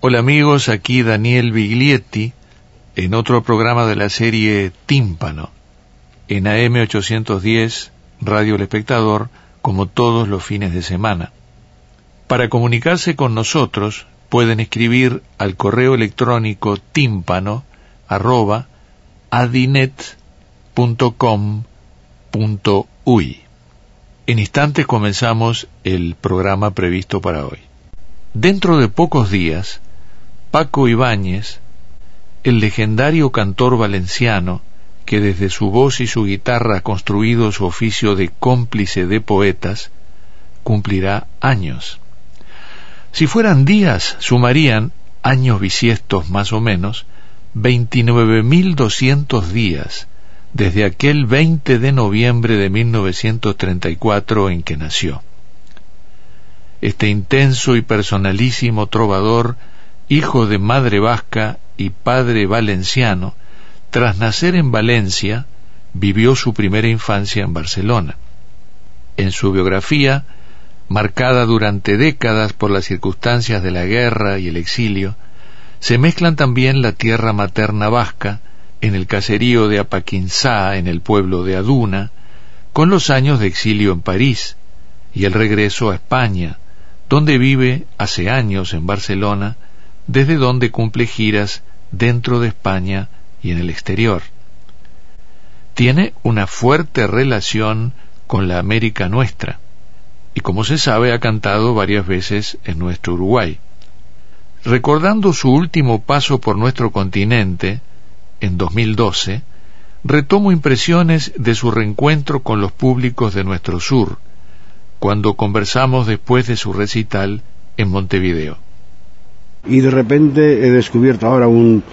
Hola amigos, aquí Daniel Biglietti en otro programa de la serie Tímpano en AM 810 Radio El Espectador, como todos los fines de semana. Para comunicarse con nosotros pueden escribir al correo electrónico tímpano@adinet.com.uy. En instantes comenzamos el programa previsto para hoy. Dentro de pocos días, Paco Ibáñez, el legendario cantor valenciano que desde su voz y su guitarra ha construido su oficio de cómplice de poetas, cumplirá años. Si fueran días, sumarían, años bisiestos más o menos, 29.200 días desde aquel 20 de noviembre de 1934 en que nació. Este intenso y personalísimo trovador, hijo de madre vasca y padre valenciano, tras nacer en Valencia, vivió su primera infancia en Barcelona. En su biografía, marcada durante décadas por las circunstancias de la guerra y el exilio, se mezclan también la tierra materna vasca, en el caserío de Apaquinzá, en el pueblo de Aduna, con los años de exilio en París y el regreso a España, donde vive hace años en Barcelona, desde donde cumple giras dentro de España y en el exterior. Tiene una fuerte relación con la América nuestra, y como se sabe ha cantado varias veces en nuestro Uruguay. Recordando su último paso por nuestro continente, en 2012, retomo impresiones de su reencuentro con los públicos de nuestro sur, cuando conversamos después de su recital en Montevideo. Y de repente he descubierto ahora una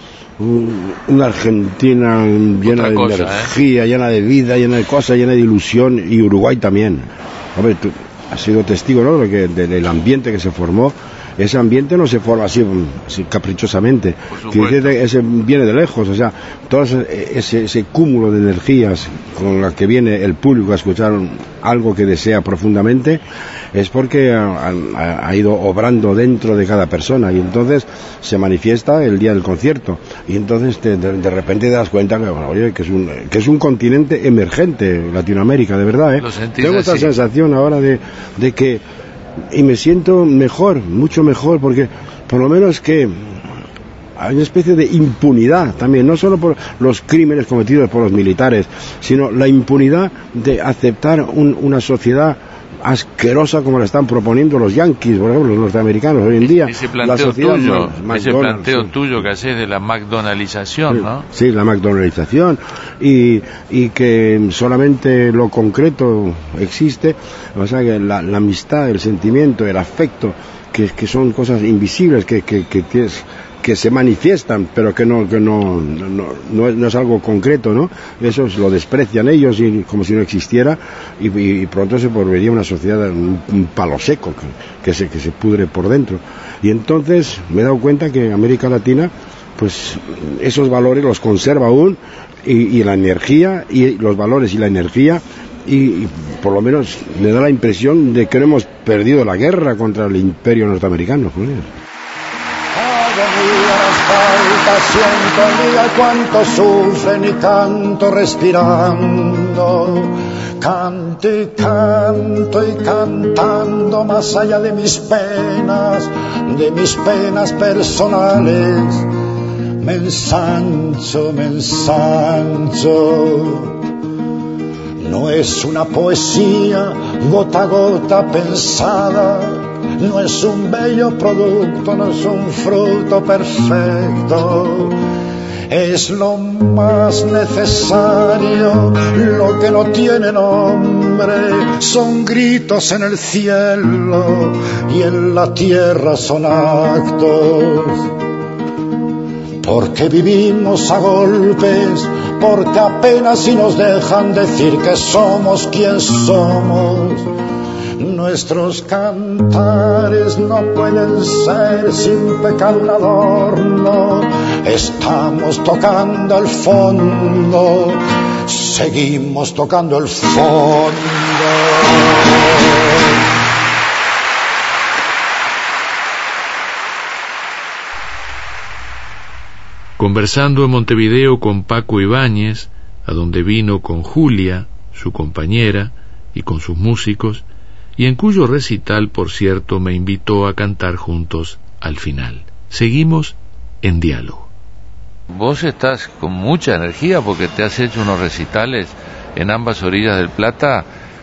Argentina llena de energía, llena de vida, llena de cosas, llena de ilusión, y Uruguay también. Hombre, tú has sido testigo, ¿no?, del ambiente que se formó. Ese ambiente no se forma así caprichosamente, ese viene de lejos, o sea, todo ese cúmulo de energías con las que viene el público a escuchar algo que desea profundamente, es porque ha ido obrando dentro de cada persona, y entonces se manifiesta el día del concierto, y entonces de repente te das cuenta que, bueno, oye, que es un continente emergente, Latinoamérica, de verdad, ¿eh? Tengo esta sensación ahora de que, y me siento mejor, mucho mejor, porque por lo menos que hay una especie de impunidad también, no solo por los crímenes cometidos por los militares, sino la impunidad de aceptar una sociedad asquerosa como la están proponiendo los yanquis, por ejemplo, los norteamericanos hoy en día. Ese planteo tuyo que haces de la McDonaldización, sí, ¿no? Sí, la McDonaldización, y que solamente lo concreto existe, o sea, que la amistad, el sentimiento, el afecto, que son cosas invisibles, que se manifiestan, pero que no es algo concreto, ¿no? Eso lo desprecian ellos, y como si no existiera, y pronto se volvería una sociedad, un palo seco que se pudre por dentro. Y entonces me he dado cuenta que América Latina, pues esos valores los conserva aún, y la energía, y los valores y la energía, y por lo menos me da la impresión de que no hemos perdido la guerra contra el imperio norteamericano, Julián. Siento el día cuánto sufren y canto respirando, canto y canto y cantando más allá de mis penas personales. Me ensancho. No es una poesía gota a gota pensada, no es un bello producto, no es un fruto perfecto. Es lo más necesario, lo que no tiene nombre. Son gritos en el cielo y en la tierra son actos. Porque vivimos a golpes, porque apenas si nos dejan decir que somos quien somos. Nuestros cantares no pueden ser sin pecado un adorno. Estamos tocando el fondo, seguimos tocando el fondo. Conversando en Montevideo con Paco Ibáñez, a donde vino con Julia, su compañera, y con sus músicos, y en cuyo recital, por cierto, me invitó a cantar juntos al final. Seguimos en diálogo. Vos estás con mucha energía porque te has hecho unos recitales en ambas orillas del Plata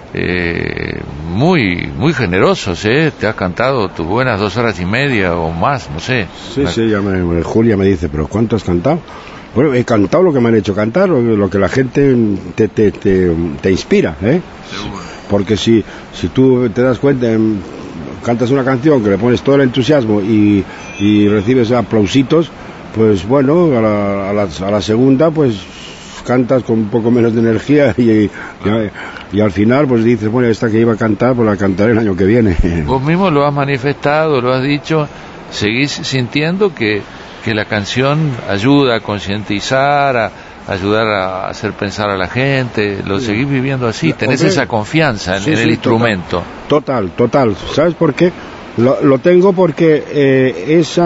muy generosos, te has cantado tus buenas 2 horas y media o más, no sé. Sí, Julia me dice, ¿pero cuánto has cantado? Bueno, he cantado lo que me han hecho cantar, lo que la gente te inspira, Seguro. Porque si tú te das cuenta, cantas una canción que le pones todo el entusiasmo y recibes aplausitos, pues bueno, a la segunda pues cantas con un poco menos de energía y al final pues dices, bueno, esta que iba a cantar pues la cantaré el año que viene. Vos mismo lo has manifestado, lo has dicho, seguís sintiendo que la canción ayuda a concientizar, a ayudar a hacer pensar a la gente, lo seguís viviendo así, tenés esa confianza en el instrumento. Total, ¿sabes por qué? Lo tengo porque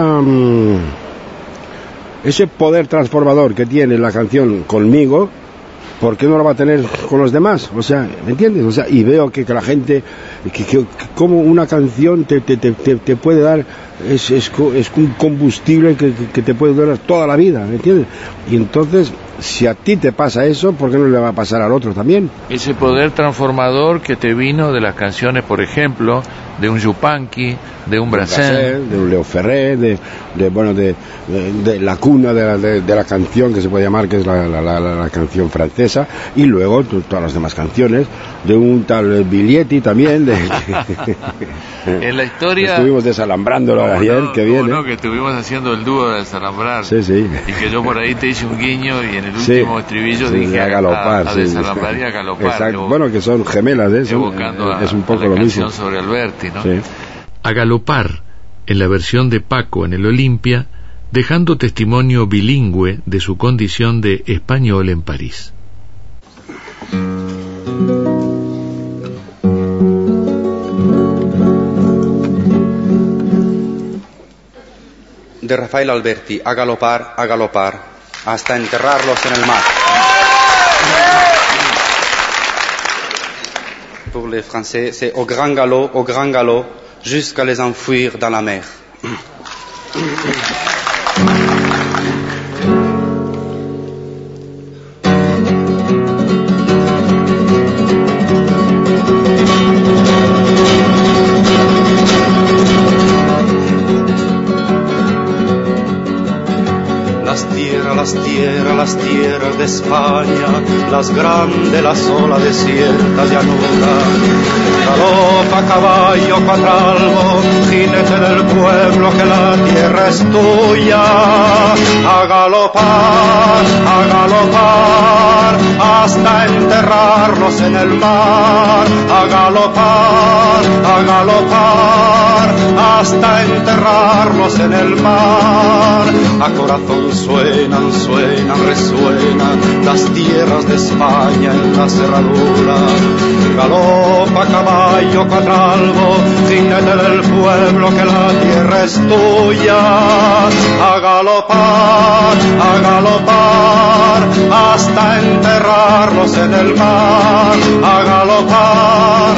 ese poder transformador que tiene la canción conmigo, ¿por qué no lo va a tener con los demás? O sea, ¿me entiendes? O sea, y veo que la gente, que como una canción te puede dar, es un combustible que te puede durar toda la vida, ¿me entiendes? Y entonces, si a ti te pasa eso, ¿por qué no le va a pasar al otro también? Ese poder transformador que te vino de las canciones, por ejemplo, de un Yupanqui, de un Brassens, de un Leo Ferré, de la cuna de la canción que se puede llamar, que es la canción francesa, y luego todas las demás canciones, de un tal Biglietti también, en la historia estuvimos desalambrándolo ayer, que viene. Que estuvimos haciendo el dúo de desalambrar, sí. Y que yo por ahí te hice un guiño y en el último estribillo dije a galopar, a desalambrar y a galopar. Exacto. Bueno, que son gemelas, es un poco lo mismo. Sobre Alberti, ¿no? Sí. A galopar, en la versión de Paco en el Olimpia, dejando testimonio bilingüe de su condición de español en París. De Rafael Alberti, a galopar, hasta enterrarlos en el mar. Pour les Français, c'est au grand galop, jusqu'à les enfouir dans la mer. Las tierras de España, las grandes, las olas desiertas llanura. Galopa caballo cuatralbo, jinete del pueblo, que la tierra es tuya. A galopar, hasta enterrarlos en el mar. A galopar, hasta enterrarlos en el mar. A corazón suenan, resuenan las tierras de España en la cerradura. Galopa caballo cuatralbo, jinete del pueblo, que la tierra es tuya. A galopar, hasta enterrarlos en el mar. A galopar,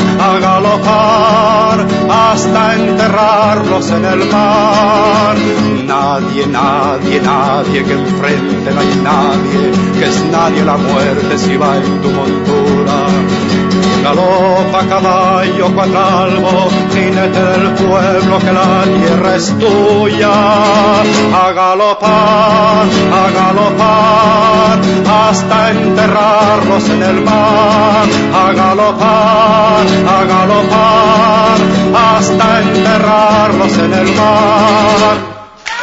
hasta enterrarlos en el mar. Nadie que enfrente, no hay nadie, que es nadie la muerte si va en tu montura. Galopa caballo cuatralbo, jinete del pueblo, que la tierra es tuya. A galopar, hasta enterrarlos en el mar. A galopar, hasta enterrarlos en el mar.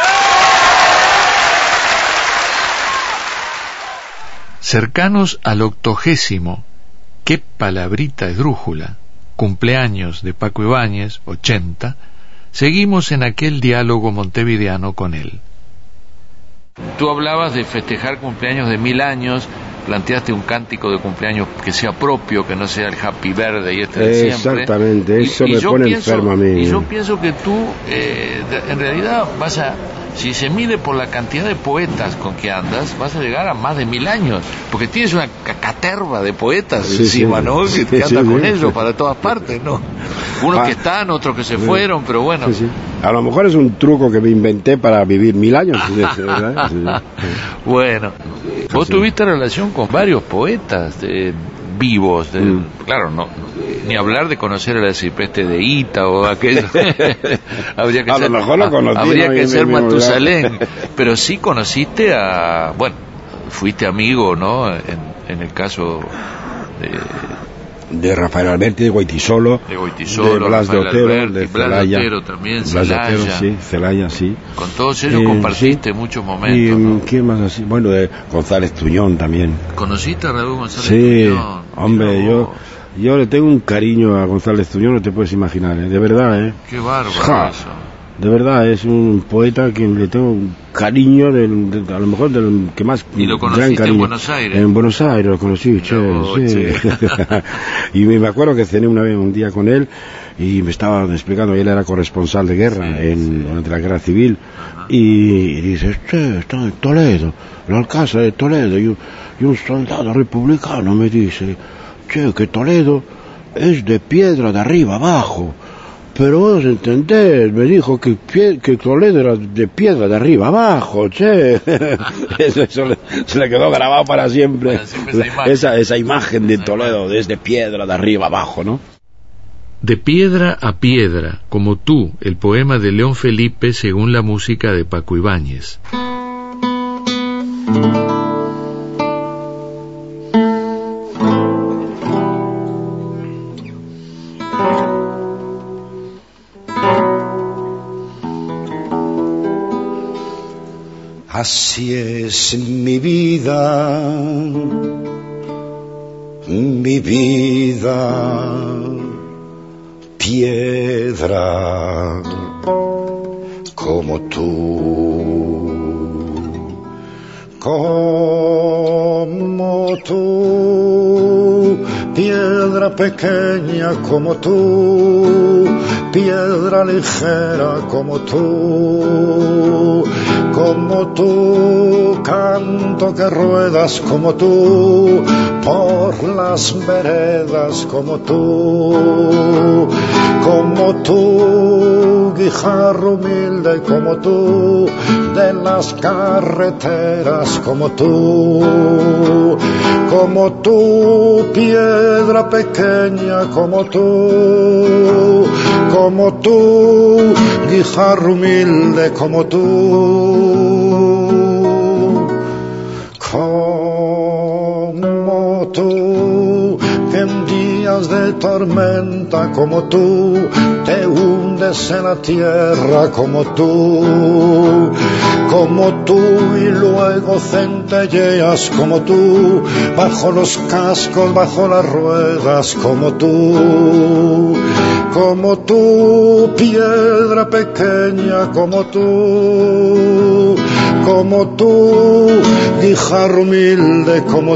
Cercanos al 80º, qué palabrita esdrújula, cumpleaños de Paco Ibáñez, 80, seguimos en aquel diálogo montevideano con él. Tú hablabas de festejar cumpleaños de 1000 años, planteaste un cántico de cumpleaños que sea propio, que no sea el Happy Birthday de siempre. Exactamente, eso me pone enfermo a mí. Y yo pienso que tú, en realidad, vas a si se mide por la cantidad de poetas con que andas, vas a llegar a más de 1000 años, porque tienes una caterva de poetas encima, ¿no? Que andan con ellos para todas partes, ¿no? Unos que están, otros que se fueron, pero bueno. A lo mejor es un truco que me inventé para vivir 1000 años. Bueno, vos tuviste relación con varios poetas vivos, claro, no, ni hablar de conocer al arcipreste de Ita o aquello. Habría que a ser, lo mejor lo conocí, habría que ser Matusalén, pero sí conociste a, bueno, fuiste amigo, ¿no? En el caso de Rafael Alberti, de Goitisolo, de Blas de Otero, de Celaya, también, Blas de Otero, sí, Celaya, sí. Con todos ellos compartiste muchos momentos. Y ¿no? ¿quién más así? Bueno, de González Tuñón también. ¿Conociste a Raúl González Tuñón? Sí, hombre, yo le tengo un cariño a González Tuñón, no te puedes imaginar, de verdad, Qué bárbaro eso. De verdad, es un poeta a quien le tengo un cariño, a lo mejor del que más... ¿Y lo conociste en Buenos Aires? En Buenos Aires lo conocí, sí. Y me acuerdo que cené un día con él y me estaba explicando, él era corresponsal de guerra durante la guerra civil, y dice, está en Toledo, el alcázar de Toledo, y un soldado republicano me dice, que Toledo es de piedra de arriba abajo. Pero vos entendés, me dijo que Toledo era de piedra de arriba abajo, Eso se le quedó grabado para siempre. Esa imagen de Toledo desde piedra de arriba abajo, ¿no? De piedra a piedra, como tú, el poema de León Felipe según la música de Paco Ibáñez. Así es mi vida, piedra como tú, piedra pequeña como tú, piedra ligera como tú, canto que ruedas como tú, por las veredas como tú, guijarro humilde como tú, de las carreteras como tú, piedra pequeña como tú, guijarro humilde como tú, que en días de tormenta como tú, te hundes en la tierra como tú, y luego centelleas como tú, bajo los cascos, bajo las ruedas como tú, piedra pequeña como tú, guijarro humilde como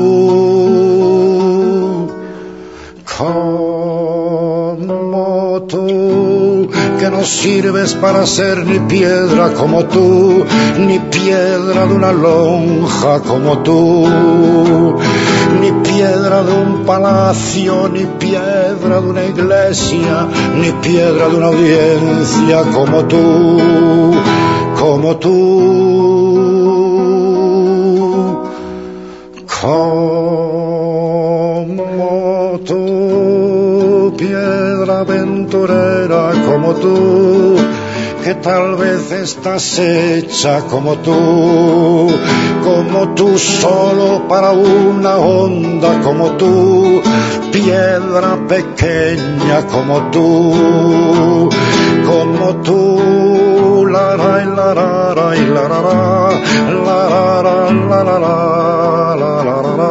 tú, que no sirves para ser ni piedra como tú, ni piedra de una lonja como tú, ni piedra de un palacio, ni piedra de una iglesia, ni piedra de una audiencia como tú, piedra aventurera como tú, que tal vez estás hecha como tú, solo para una onda como tú, piedra pequeña como tú, la ra la ra la ra la ra la.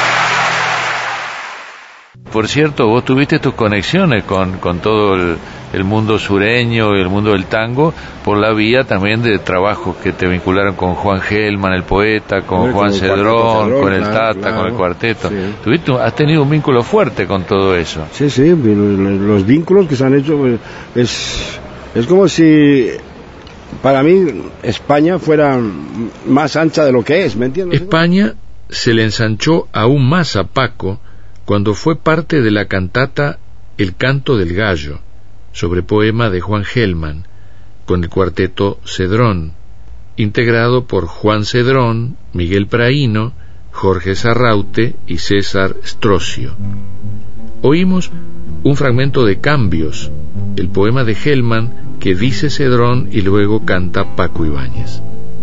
Por cierto, vos tuviste tus conexiones con todo el el mundo sureño y el mundo del tango por la vía también de trabajos que te vincularon con Juan Gelman, el poeta, con Juan Cedrón, con el Tata, con el cuarteto. Sí. Has tenido un vínculo fuerte con todo eso. Sí, los vínculos que se han hecho es como si para mí España fuera más ancha de lo que es, ¿me entiendes? España se le ensanchó aún más a Paco cuando fue parte de la cantata El canto del gallo, sobre poema de Juan Gelman, con el cuarteto Cedrón, integrado por Juan Cedrón, Miguel Praíno, Jorge Sarraute y César Strocio. Oímos un fragmento de Cambios, el poema de Gelman que dice Cedrón y luego canta Paco Ibáñez.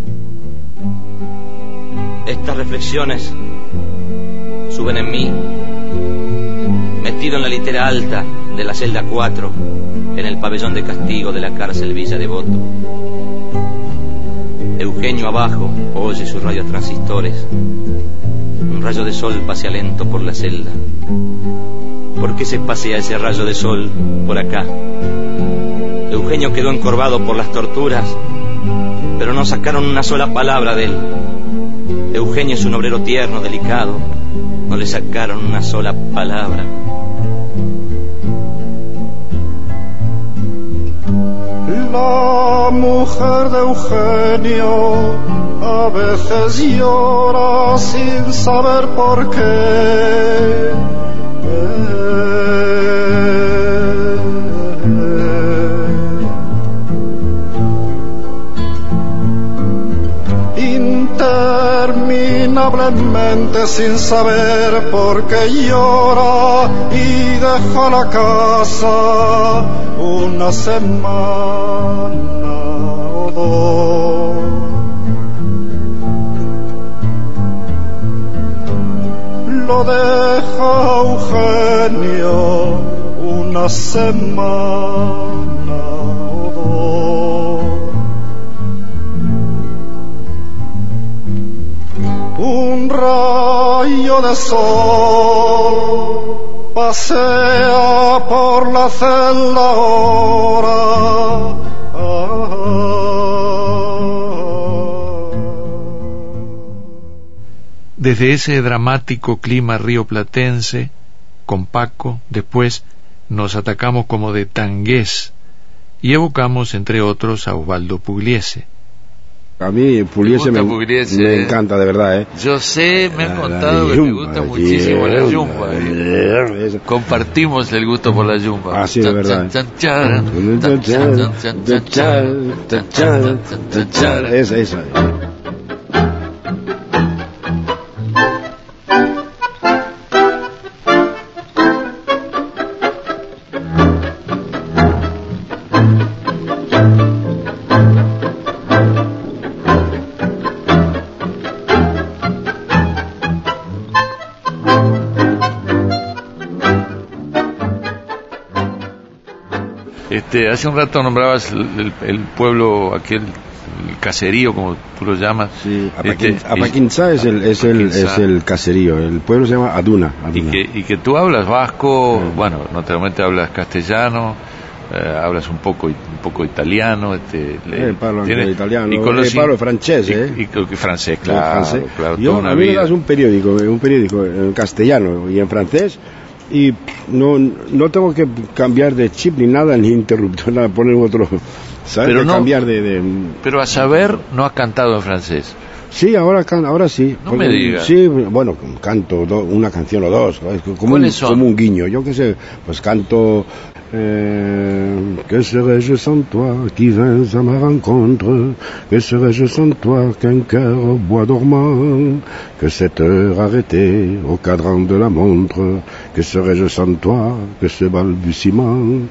Estas reflexiones suben en mí, metido en la litera alta de la celda 4, en el pabellón de castigo de la cárcel Villa Devoto. Eugenio abajo oye sus radiotransistores. Un rayo de sol pasea lento por la celda. ¿Por qué se pasea ese rayo de sol por acá? Eugenio quedó encorvado por las torturas, pero no sacaron una sola palabra de él. Eugenio es un obrero tierno, delicado. No le sacaron una sola palabra. La mujer de Eugenio a veces llora sin saber por qué. Interminablemente sin saber por qué llora y deja la casa una semana o dos. Lo deja Eugenio una semana o dos. Un rayo de sol pasea por la celda ahora. Desde ese dramático clima rioplatense, con Paco, después nos atacamos como de tangués y evocamos, entre otros, a Osvaldo Pugliese. A mí Pugliese me encanta, de verdad, Yo sé, me han contado que te gusta muchísimo la yumba. Compartimos el gusto por la yumba. Ah, sí, de verdad. Esa. Hace un rato nombrabas el pueblo, aquel el caserío, como tú lo llamas. Sí, Apaquinzá es el caserío, el pueblo se llama Aduna. Y que tú hablas vasco, bueno, naturalmente hablas castellano, hablas un poco italiano. Parlo anche italiano, parlo francese. Y francés, claro. Yo, a mí me das un periódico en castellano y en francés, y no tengo que cambiar de chip ni nada, ni interruptor, nada, poner otro, ¿sabes? Pero cambiar Pero a saber, no has cantado en francés. Sí, ahora sí. No me digas. Sí, bueno, canto una canción o dos, como un guiño, yo qué sé, pues canto que serais-je sans toi qui vins à ma rencontre, que serais-je sans toi qu'un cœur bois dormant, que cette heure arrêtée au cadran de la montre, que serais-je sans toi que ce balbutiement.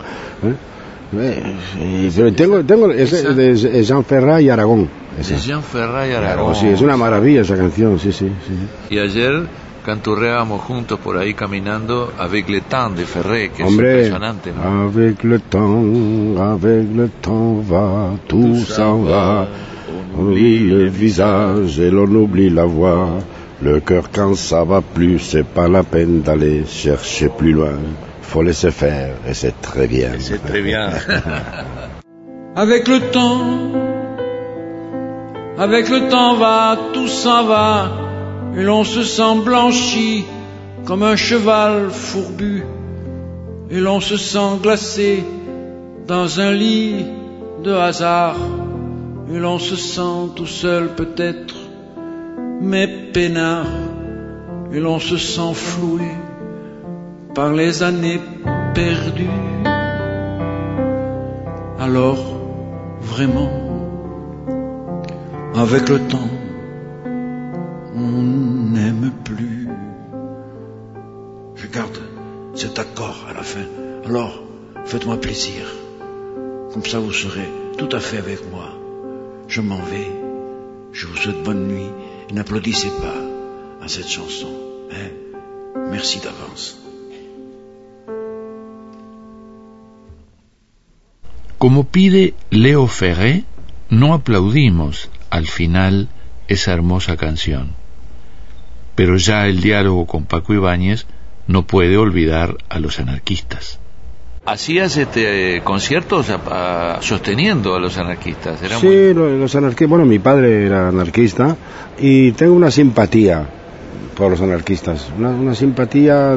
Tengo ese de Jean Ferrat y Aragón. De Jean Ferrat y Aragón. Sí, es una maravilla esa canción, sí. Y ayer canturreábamos juntos por ahí caminando Avec le temps de Ferré, que Hombre, es impresionante, ¿no? Avec le temps va, tout s'en va. On oublie le visage et l'on oublie la voix. Le cœur quand ça va plus, c'est pas la peine d'aller chercher plus loin. faut laisser faire, et c'est très bien. C'est très bien. Avec le temps va, tout s'en va, et l'on se sent blanchi comme un cheval fourbu, et l'on se sent glacé dans un lit de hasard, et l'on se sent tout seul peut-être, mais peinard, et l'on se sent floué par les années perdues. Alors, vraiment, avec le temps, on n'aime plus. Je garde cet accord à la fin. Alors, faites-moi plaisir. Comme ça, vous serez tout à fait avec moi. Je m'en vais. Je vous souhaite bonne nuit. Et n'applaudissez pas à cette chanson. Merci d'avance. Como pide Leo Ferré, no aplaudimos al final esa hermosa canción. Pero ya el diálogo con Paco Ibáñez no puede olvidar a los anarquistas. Hacías conciertos sosteniendo a los anarquistas. Sí, los anarquistas. Bueno, mi padre era anarquista y tengo una simpatía por los anarquistas, una simpatía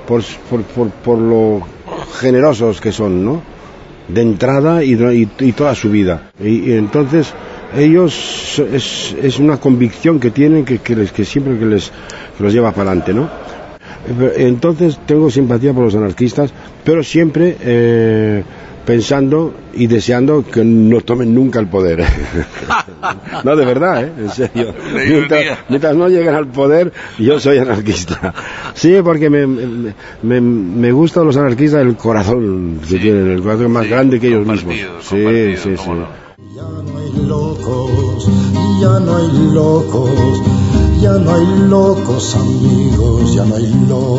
por lo generosos que son, ¿no? De entrada y toda su vida. Y entonces ellos es una convicción que tienen que siempre que los lleva para adelante, ¿no? Entonces tengo simpatía por los anarquistas, pero siempre pensando y deseando que no tomen nunca el poder. No, de verdad, en serio. Mientras no lleguen al poder, yo soy anarquista. Sí, porque me gustan los anarquistas el corazón que tienen, el corazón más grande que ellos mismos. Sí. Ya no hay locos, ya no hay locos, ya no hay locos amigos, ya no hay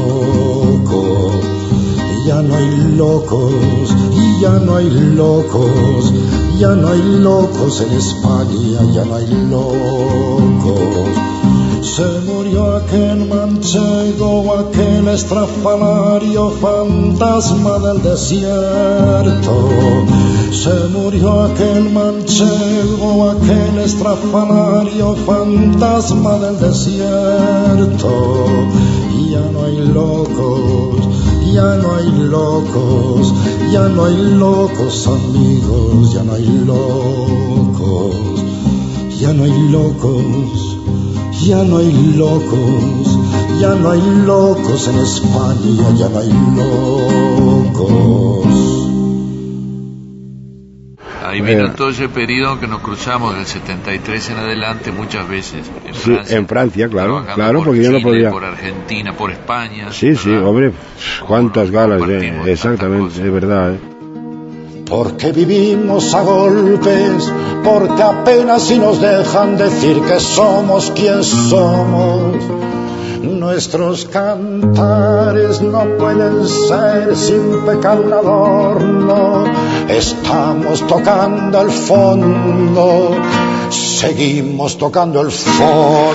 locos, ya no hay locos, y ya no hay locos, ya no hay locos en España, ya no hay locos. Se murió aquel manchego, aquel estrafalario fantasma del desierto. Se murió aquel manchego, aquel estrafalario fantasma del desierto. Y ya no hay locos, ya no hay locos, ya no hay locos amigos, ya no hay locos, ya no hay locos. Ya no hay locos, ya no hay locos en España, ya no hay locos. Ahí vino todo ese periodo que nos cruzamos del 73 en adelante muchas veces. En Francia, claro, porque Chile, yo no podía. Por Argentina, por España. Sí, hombre, cuántas galas, exactamente, es verdad. Porque vivimos a golpes, porque apenas si nos dejan decir que somos quien somos. Nuestros cantares no pueden ser sin pecar un adorno. Estamos tocando el fondo, seguimos tocando el fondo.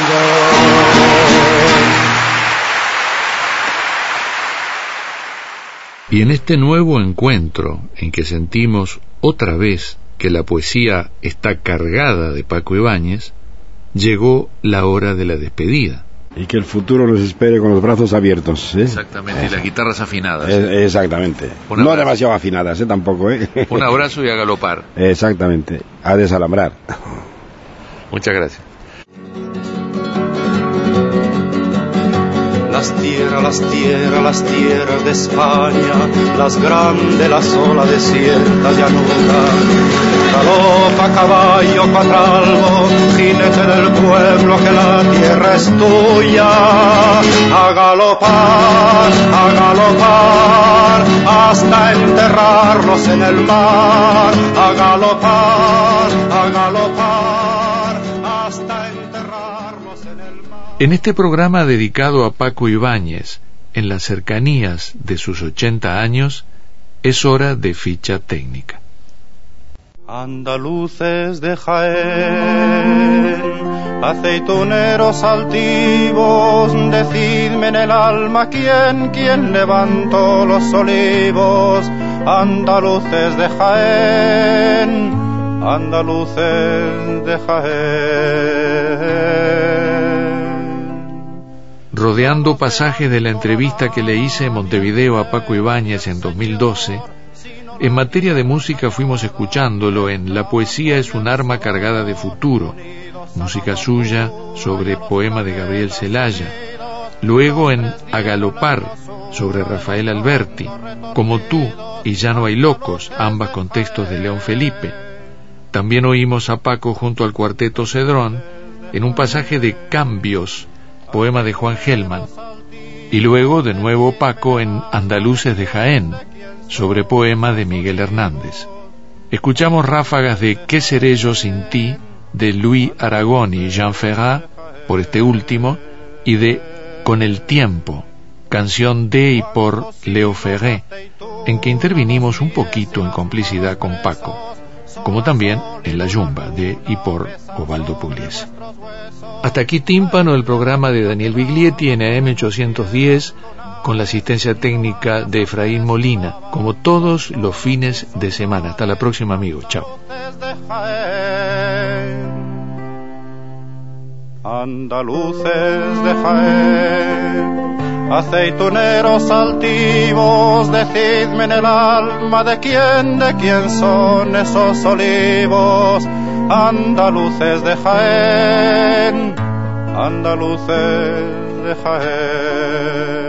Y en este nuevo encuentro en que sentimos otra vez que la poesía está cargada de Paco Ibáñez, llegó la hora de la despedida. Y que el futuro nos espere con los brazos abiertos. Exactamente, y las guitarras afinadas. Exactamente. No demasiado afinadas, tampoco. Un abrazo y a galopar. Exactamente, a desalambrar. Muchas gracias. Las tierras de España, las grandes, las olas desiertas, llanuras. Galopa caballo cuatralbo, jinete del pueblo, que la tierra es tuya. A galopar, hasta enterrarlos en el mar. A galopar, hasta enterrarlos en el mar. En este programa dedicado a Paco Ibáñez, en las cercanías de sus 80 años, es hora de ficha técnica. Andaluces de Jaén, aceituneros altivos, decidme en el alma quién levantó los olivos. Andaluces de Jaén, andaluces de Jaén. Rodeando pasajes de la entrevista que le hice en Montevideo a Paco Ibáñez en 2012, en materia de música fuimos escuchándolo en La poesía es un arma cargada de futuro, música suya sobre poema de Gabriel Celaya, luego en A galopar, sobre Rafael Alberti, Como tú y Ya no hay locos, ambas con textos de León Felipe. También oímos a Paco junto al Cuarteto Cedrón en un pasaje de Cambios, poema de Juan Gelman, y luego de nuevo Paco en Andaluces de Jaén, sobre poema de Miguel Hernández. Escuchamos ráfagas de ¿Qué seré yo sin ti?, de Louis Aragón y Jean Ferrat, por este último, y de Con el tiempo, canción de y por Leo Ferré, en que intervinimos un poquito en complicidad con Paco, como también en La Yumba, de y por Osvaldo Pugliese. Hasta aquí Tímpano, el programa de Daniel Biglietti en AM 810, con la asistencia técnica de Efraín Molina, como todos los fines de semana. Hasta la próxima, amigos. Chao. Andaluces de Jaén, aceituneros altivos, decidme en el alma de quién son esos olivos. Andaluces de Jaén, andaluces de Jaén.